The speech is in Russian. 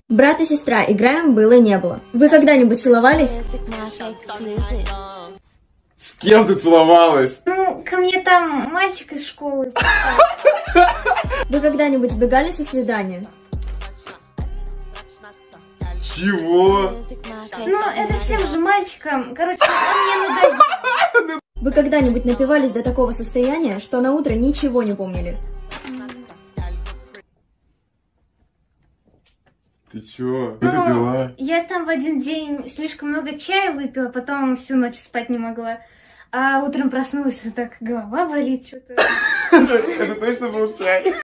Брат и сестра, играем было не было. Вы когда-нибудь целовались? С кем ты целовалась? Ну, ко мне там мальчик из школы. Вы когда-нибудь сбегали со свидания? Чего? Ну, это с тем же мальчиком. Короче, он мне надоел. Вы когда-нибудь напивались до такого состояния, что на утро ничего не помнили? Ты чё? Что ты пила? Я там в один день слишком много чая выпила, потом всю ночь спать не могла. А утром проснулась, вот так голова болит, что-то. Это точно был чай?